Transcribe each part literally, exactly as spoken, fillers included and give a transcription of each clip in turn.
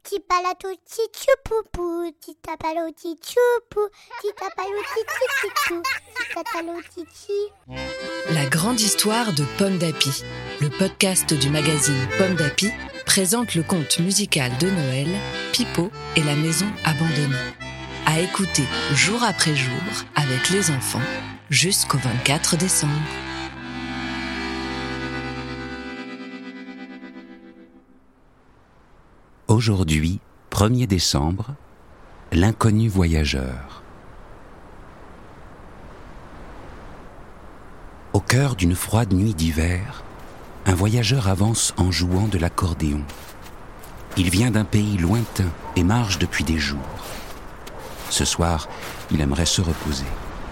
Tipalato tichupupu, titapalo tichupu, titapalo titichu, titatalo tichi. La grande histoire de Pomme d'Api, le podcast du magazine Pomme d'Api, présente le conte musical de Noël, Pipo et la maison abandonnée. À écouter jour après jour avec les enfants jusqu'au vingt-quatre décembre. Aujourd'hui, premier décembre, l'inconnu voyageur. Au cœur d'une froide nuit d'hiver, un voyageur avance en jouant de l'accordéon. Il vient d'un pays lointain et marche depuis des jours. Ce soir, il aimerait se reposer.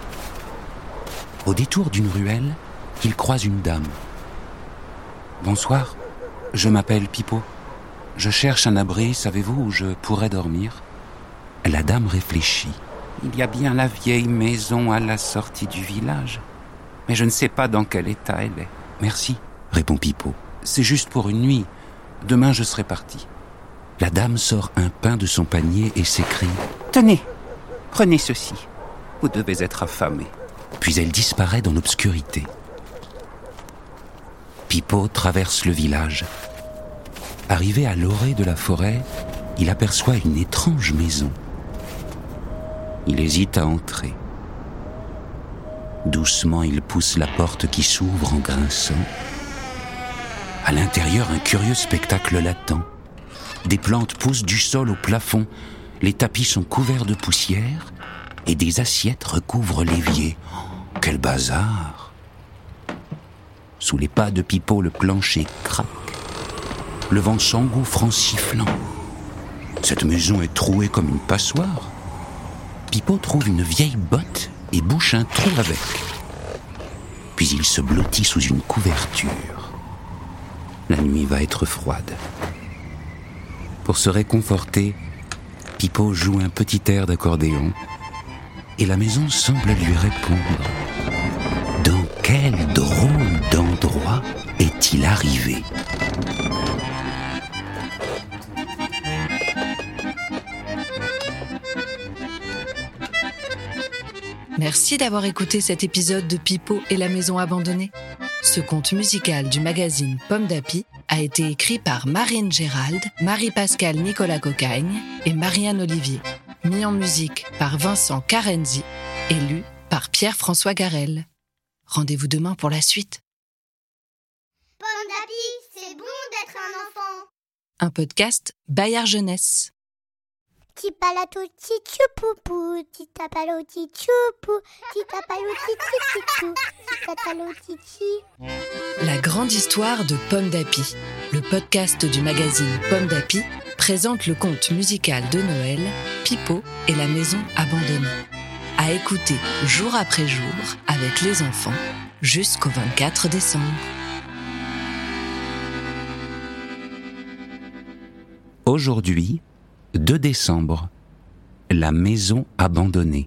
Au détour d'une ruelle, il croise une dame. « Bonsoir, je m'appelle Pipo. Je cherche un abri, savez-vous où je pourrais dormir ?» La dame réfléchit. « Il y a bien la vieille maison à la sortie du village, mais je ne sais pas dans quel état elle est. »« Merci, » répond Pipo. « C'est juste pour une nuit. Demain, je serai parti. » La dame sort un pain de son panier et s'écrie « Tenez, prenez ceci. Vous devez être affamé. » Puis elle disparaît dans l'obscurité. Pipo traverse le village. Arrivé à l'orée de la forêt, il aperçoit une étrange maison. Il hésite à entrer. Doucement, il pousse la porte qui s'ouvre en grinçant. À l'intérieur, un curieux spectacle l'attend. Des plantes poussent du sol au plafond, les tapis sont couverts de poussière et des assiettes recouvrent l'évier. Oh, quel bazar! Sous les pas de Pipo, le plancher craque. Le vent s'engouffre en sifflant. Cette maison est trouée comme une passoire. Pipo trouve une vieille botte et bouche un trou avec. Puis il se blottit sous une couverture. La nuit va être froide. Pour se réconforter, Pipo joue un petit air d'accordéon et la maison semble lui répondre. Dans quel drôle d'endroit est-il arrivé ? Merci d'avoir écouté cet épisode de Pipo et la maison abandonnée. Ce conte musical du magazine Pomme d'Api a été écrit par Marine Gérald, Marie-Pascale Nicolas Cocagne et Marianne Olivier. Mis en musique par Vincent Carenzi et lu par Pierre-François Garel. Rendez-vous demain pour la suite. Pomme d'Api, c'est bon d'être un enfant. Un podcast Bayard Jeunesse. Tipalato tichupupu, titapalo tichupu, titapalo titichu, titatalo tichi. La grande histoire de Pomme d'Api, le podcast du magazine Pomme d'Api, présente le conte musical de Noël, Pipo et la maison abandonnée. À écouter jour après jour avec les enfants jusqu'au vingt-quatre décembre. Aujourd'hui, deux décembre, la maison abandonnée.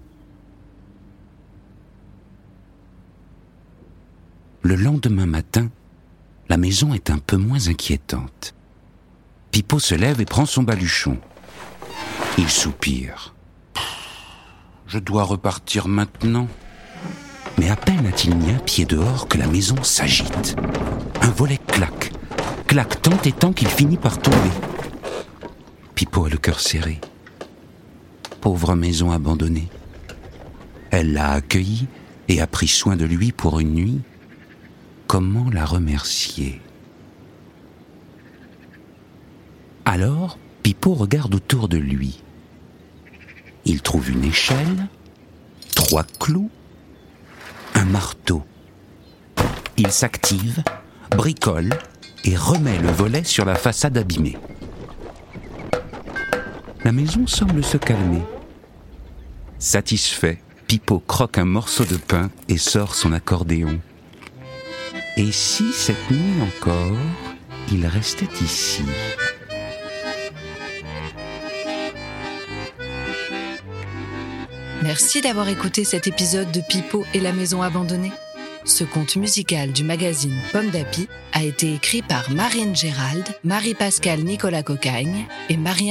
Le lendemain matin, la maison est un peu moins inquiétante. Pipo se lève et prend son baluchon. Il soupire. Je dois repartir maintenant. Mais à peine a-t-il mis un pied dehors que la maison s'agite. Un volet claque, claque tant et tant qu'il finit par tomber. Pipo a le cœur serré. Pauvre maison abandonnée. Elle l'a accueilli et a pris soin de lui pour une nuit. Comment la remercier ? Alors, Pipo regarde autour de lui. Il trouve une échelle, trois clous, un marteau. Il s'active, bricole et remet le volet sur la façade abîmée. La maison semble se calmer. Satisfait, Pipo croque un morceau de pain et sort son accordéon. Et si cette nuit encore, il restait ici ? Merci d'avoir écouté cet épisode de Pipo et la maison abandonnée. Ce conte musical du magazine Pomme d'Api a été écrit par Marine Gérald, Marie-Pascale Nicolas Cocagne et Marianne